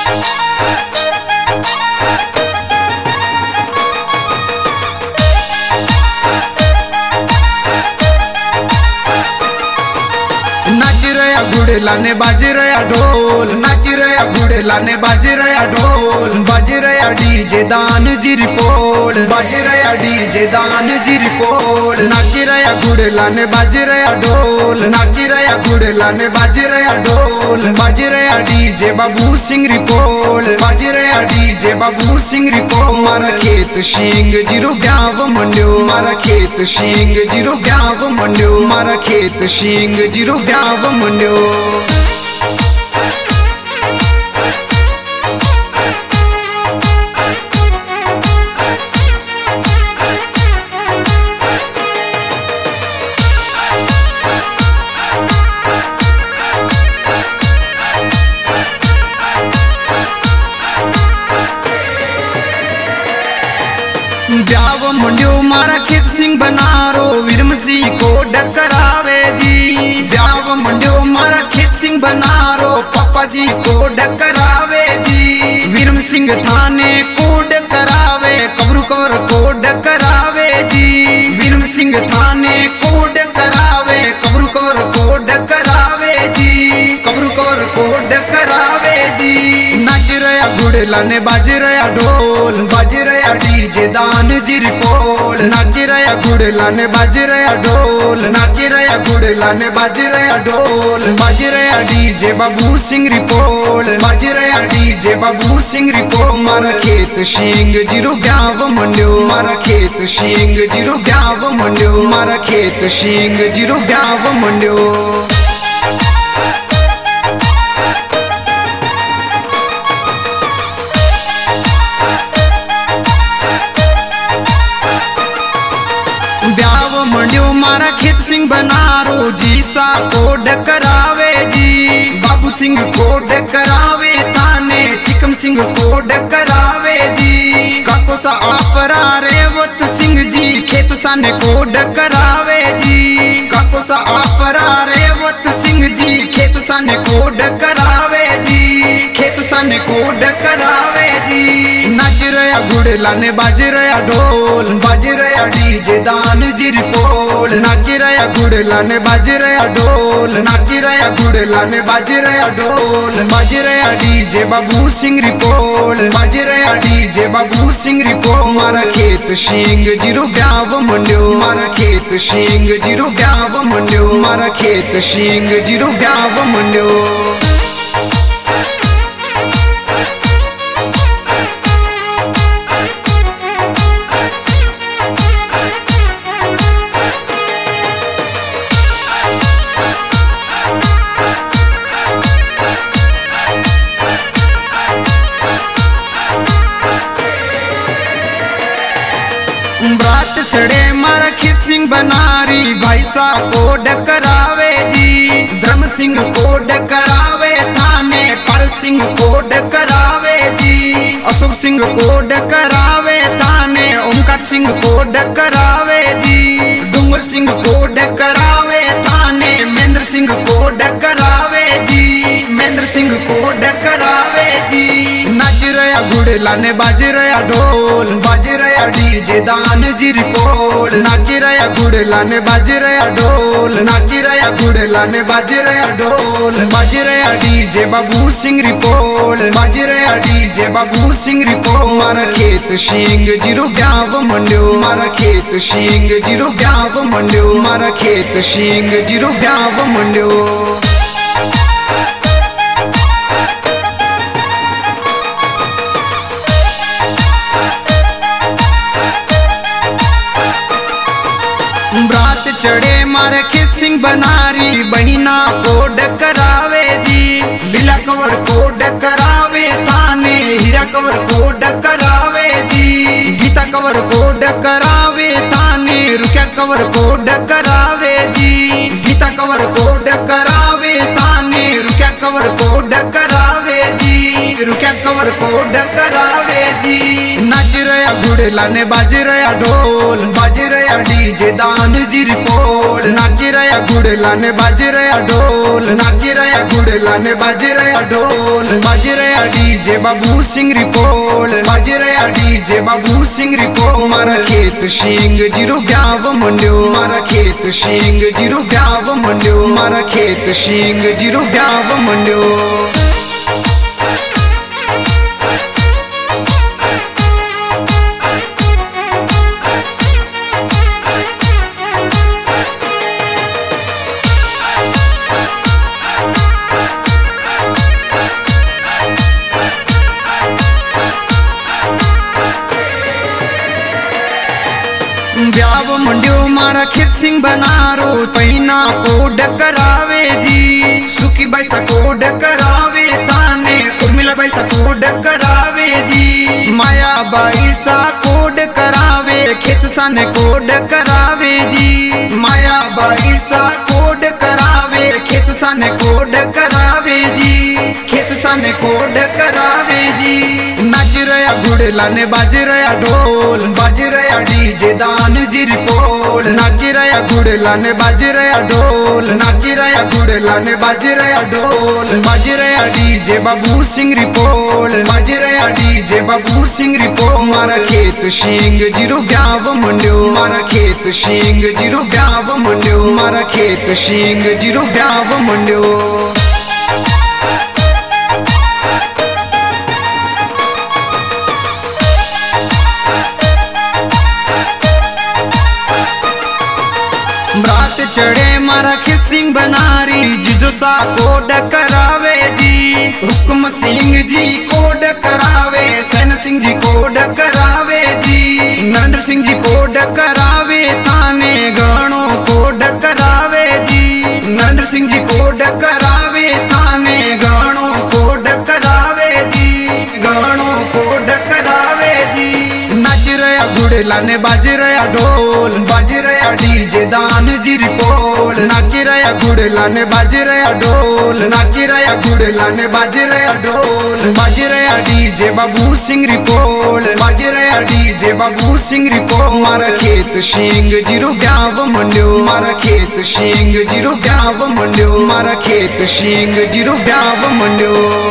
घुड़लाने बाज रहा ढोल, नाच रहा घुड़लाने बाज रहा ढोल, बाज रहा डीजे दान जिरी पोल, बाज रहा डीजे दान जिरी पोल, नाच रहा घुड़लाने बाज रहा ढोल, नाच रहा घुड़लाने बाज रहा ढोल, बाज रहा डीजे बाबू सिंह रिपोल, बाज रहा डीजे बाबू सिंह रिपोल। मारा खेत शिंग जिरो ब्याव मंड्यो, मारा खेत शिंग जिरो ब्याव मंड्यो, मारा खेत शिंग जिरो ब्याव मंड्यो। ब्याव मंड्यो मारा खेत सिंह बनारो, विरमसी को डकरावे जी। ब्याव मंड्यो मारा खेत सिंह बनारो, पापा जी को डकरावे जी। विरम सिंह थाने को डकरावे, कब्रू कौर को डकरावे जी। विरम सिंह थाने को डकरावे, कब्रू कौर को डकरावे जी, कब्रू कौर को डकरावे जी। नाच रहा घुड़लाने बाज रहा ढोल, बाज रहा डीजे दान जिरी पोल, नाच रहा घुड़लाने बाज रहा ढोल, नाच रहा घुड़लाने बाज रहा ढोल, बाज रहा डीजे बाबू सिंह रिपोल, बाज रहा डीजे बाबू सिंह रिपोल। मारा खेत शिंग जिरो ब्याव मंड्यो, मारा खेत शिंग जिरो ब्याव मंड्यो, मारा खेत शिंग जिरो ब्याव मंड्यो। ब्याव मंड्यो मारा खेत सिंह बनारो, जीसा को डकरावे जी। बाबू सिंह को डकरावे ताने, टिकम सिंह को डकरावे जी। काको सा आपरा रेवत सिंह जी, खेत साने को डकरावे जी। काको सा आपरा रेवत सिंह जी, खेत साने को डकरावे जी, खेत साने को डकरावे जी। नाच रहा घुड़लाने बाज रहा ढोल, बाज रहा डीजे दान जिरी पोल, नाच रहा घुड़लाने बाज रहा ढोल, नाच रहा घुड़लाने बाज रहा ढोल, बाज रहा डीजे बाबू सिंह रिपोल, बाज रहा डीजे बाबू सिंह रिपोल। मारा खेत शिंग जिरो ब्याव मंड्यो, मारा खेत शिंग जिरो ब्याव मंड्यो, मारा खेत शिंग जिरो ब्याव मंड्यो। बात सड़े मारा खेत सिंह बनारी, भाई सा को डकरावे जी। धर्म सिंह को डकरावे थाने, पर सिंह को डकरावे जी। अशोक सिंह को डकरावे थाने, ओमकार सिंह को डकरावे जी। डूंगर सिंह को डकरावे थाने, महेंद्र सिंह को डकरावे जी, महेंद्र सिंह को डकरावे जी। नाच रहा घुड़लाने बाज रहा ढोल, बाज रहा डीजे दान जिरी पोल, नाच रहा घुड़लाने बाज रहा ढोल, नाच रहा घुड़लाने बाज रहा ढोल, बाज रहा डीजे बाबू सिंह रिपोल, बाज रहा डीजे बाबू सिंह रिपोल। मारा खेत शिंग जिरो ब्याव मंड्यो, मारा खेत शिंग जिरो ब्याव मंड्यो, मारा खेत शिंग जिरो ब्याव मंड्यो। रात चढ़े मारे खेत सिंह बनारी, बहिना को डकरावे जी। लीला कंवर को डकरावे ताने, हीरा कंवर को डकरावे जी। गीता कंवर को डकरावे ताने, रुकिया कंवर को डकरावे जी। गीता कंवर को डकरावे ताने, रुकिया कंवर को डकरावे जी, रुकिया कंवर को डकरावे जी। नाच रहा घुड़लाने बाज रहा ढोल, बाज रहा डीजे दान जिरी पोल, नाच रहा घुड़लाने बाज रहा ढोल, नाच रहा घुड़लाने बाज रहा ढोल, बाज रहा डीजे डीजे बाबू सिंह रिपोल बाज रहा डीजे बाबू सिंह रिपोल मारा खेत सिंह जीरो ब्याव मंड्यो मारा खेत सिंह जीरो ब्याव मंड्यो मारा खेत सिंह जीरो ब्याव मंड्यो ब्याव मंड्यो मारा खेत सिंह बनारो पैना को डकरावे जी सुखी बैसा को डकरावे ताने उर्मिला बैसा को डकरावे जी माया बैसा को डकरावे खेत साने को डकरावे जी माया बैसा को डकरावे खेत साने को डकरावे जी खेत साने को डकरावे जी नाच रहा घुड़ला ने बाज रहा ढोल बाज रहा डीजे दान जिरी पोल नाच रहा घुड़ला ने बाज रहा ढोल नाच रहा घुड़ला ने बाज रहा ढोल बाज रहा डीजे बाबू सिंह रिपोल बाज रहा डीजे बाबू सिंह रिपोल मारा खेत सिंह जीरो ब्याव मंड्यो मारा खेत सिंह जीरो ब्याव मंड्यो मारा खेत सिंह जीरो ब्याव मंड्यो रात चढ़े मारा खेत सिंह बनारी जिजो सा को डकरावे जी हुक्म सिंह जी को डकरावे सैन सिंह जी को डकरावे जी नरेंद्र सिंह जी को डकरावे ताने गणों को डकरावे जी नरेंद्र सिंह जी को डकरावे ताने गणों को डकरावे जी गणों को डकरावे जी नाच रहा घुड़ला ने बाज रहा ढोल बाज रहा डीजे दान जिरी पोल नाच रहा घुड़ला ने बाज रहा ढोल नाच रहा घुड़ला ने बाज रहा ढोल बाज रहा डीजे बाबू सिंह रिपोल बाज रहा डीजे बाबू सिंह रिपोल मारा खेत सिंह जीरो ब्याव मंड्यो मारा खेत सिंह जीरो ब्याव मंड्यो मारा खेत सिंह जीरो ब्याव मंड्यो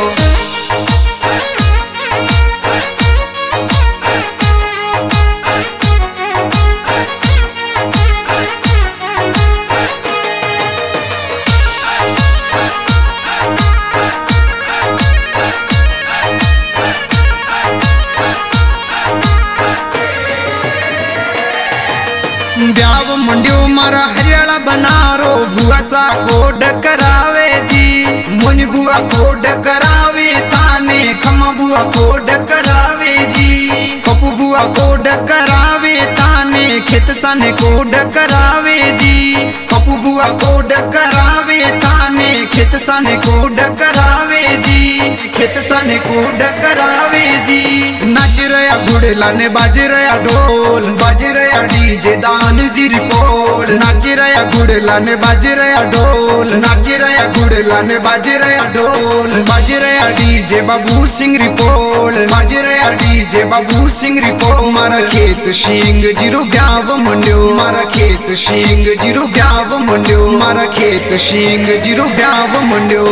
ब्याव मंड्यो मारा हरियाणा बनारो बुआ सा को डकरावे जी मोनी बुआ को डकरावे ताने खमा बुआ को डकरावे जी पप्पू बुआ को डकरावे ताने खेत साने को डकरावे जी पप्पू बुआ को डकरावे ताने खेत साने को डकरावे जी खेत साने को डकरावे जी नाच रहा घुड़ला ने बाज रहा ढोल बाज रहा डीजे दान जिरी पोल नाच रहा घुड़ला ने बाज रहा ढोल नाच रहा घुड़ला ने बाज रहा ढोल बाज रहा डीजे बाबू सिंह रिपोल बाज रहा डीजे बाबू सिंह रिपोल मारा खेत सिंह जीरो ब्याव मंड्यो मारा खेत सिंह जीरो ब्याव मंड्यो मारा खेत सिंह जीरो ब्याव मंड्यो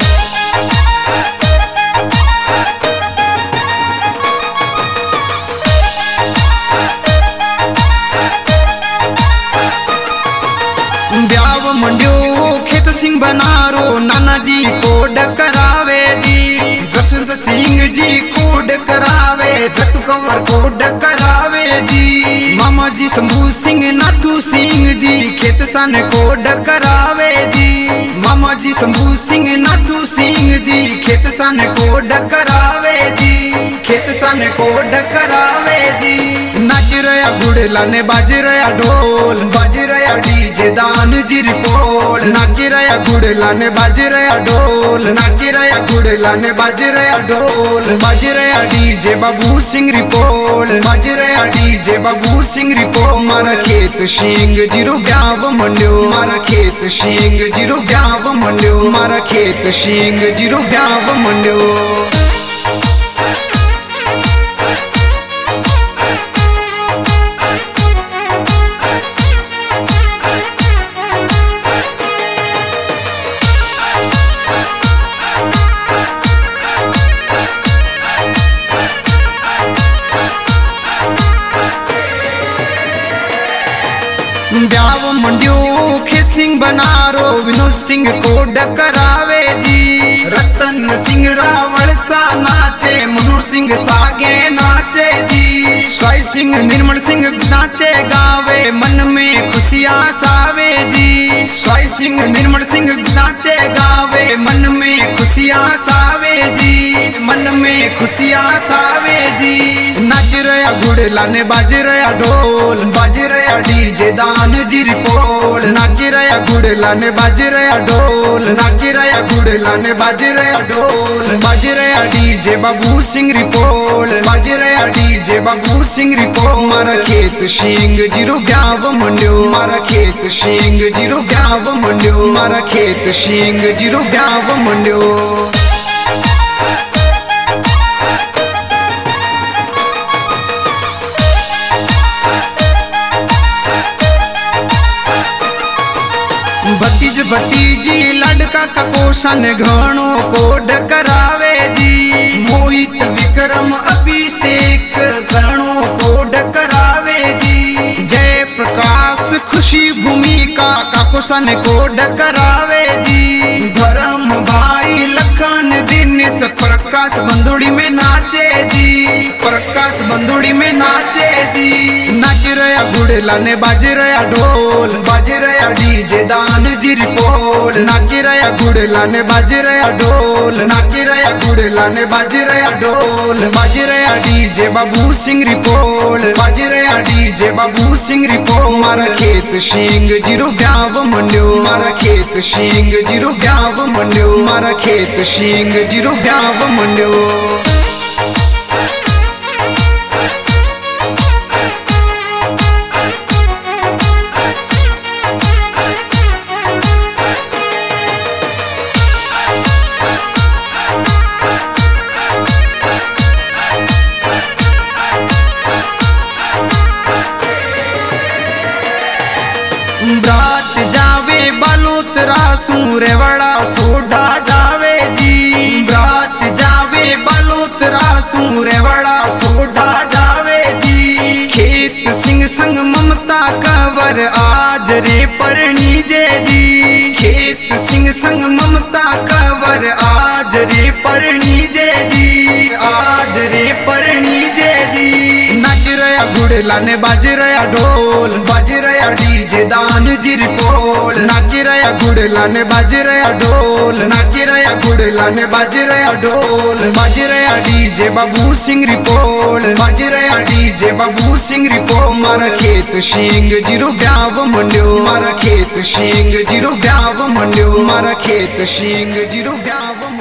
ब्याव मंड्यो खेत सिंह बनारो नाना जी को डकरावे जी जसवंत सिंह जी को डकरावे जतु कंवर को डकरावे जी मामा जी शंभू सिंह नाथू सिंह जी खेत सन को डकरावे जी मामा जी शंभू सिंह नाथू सिंह जी खेत सन को डकरावे जी खेत सन को डकरावे जी नाच रहा घुड़ला ने बाज रहा ढोल बाज रहा डीजे दान जिरी पोल नाच रहा घुड़ला ने बाज रहा ढोल नाच रहा घुड़ला ने बाज रहा ढोल बाज रहा डीजे बाबू सिंह रिपोल बाज रहा डीजे बाबू सिंह रिपोल मारा खेत सिंह जीरो ब्याव मंड्यो मारा खेत सिंह जीरो ब्याव मंड्यो मारा खेत सिंह जीरो ब्याव मंड्यो सिंह बनारो विनोद सिंह को डकरावे जी। रतन सिंह रावण सा नाचे मनोहर सिंह सागे नाचे जी। स्वाई सिंह निर्मल सिंह नाचे गावे मन में खुशियाँ सावे जी। स्वाई सिंह निर्मल सिंह नाचे गावे मन में खुशियाँ सावे जी। मन में खुशियाँ सावे जी। नाच रहा घुड़ला ने बाज रहा ढोल बाज रहा डीजे दान जी रिपोल। नाच रहा घुड़ला ने बाज रहा ढोल नाच रहा घुड़ला ने बाज रहा ढोल बाज रहा डीजे बाबू सिंह रिपोल बाज रहा डीजे बाबू सिंह रिपोल। मारा खेत सिंह जीरो ब्याव मंड्यो मारा खेत सिंह जीरो ब्याव मंड्यो मारा खेत सिंह जीरो ब्याव मंड्यो। भतीज भतीजी लड़का का कोशन घणो को डकरावे जी। मोहित विक्रम अभिषेक घणो को डकरावे जी। जय प्रकाश खुशी भूमिका का कोशन को डकरावे जी। धर्म भाई लखन दिनेश प्रकाश बंदुड़ी में नाचे जी। प्रकाश बंदुड़ी में नाचे जी। नाच रहा घुड़ला ने बाज रहा ढोल बाज रहा डीजे दान जी रिपोल। नाच रहा घुड़ला ने बाज रहा ढोल नाच रहा घुड़ला ने बाज रहा ढोल बाज रहा डीजे बाबू सिंह रिपोल बाज रहा डीजे बाबू सिंह रिपोल। मारा खेत सिंह जीरो ब्याव मंड्यो मारा खेत सिंह जीरो ब्याव मंड्यो मारा खेत सिंह जीरो ब्याव मंड्यो। रात जावे बालोतरा सूरे बड़ा सोडा जावे जी। रात जावे बालोतरा सूरे बड़ा सोडा जावे जी। खेत सिंह संग ममता कंवर आज रे परणी जय जी। खेत सिंह संग ममता कंवर आज रे परणी जय जी आज रे परणी जय जी। नाच रहा घुड़ला ने बाज रहा ढोल बाज रहा डीजे दान जी रिपोल। नाच रहा घुड़ला ने बाज रहा ढोल नाच रहा घुड़ला ने बाज रहा ढोल बाज रहा डीजे बाबू सिंह रिपोल बाज रहा डीजे बाबू सिंह रिपोल। मारा खेत सिंह जीरो ब्याव मंड्यो मारा खेत सिंह जीरो ब्याव मंड्यो मारा खेत सिंह जीरो ब्याव।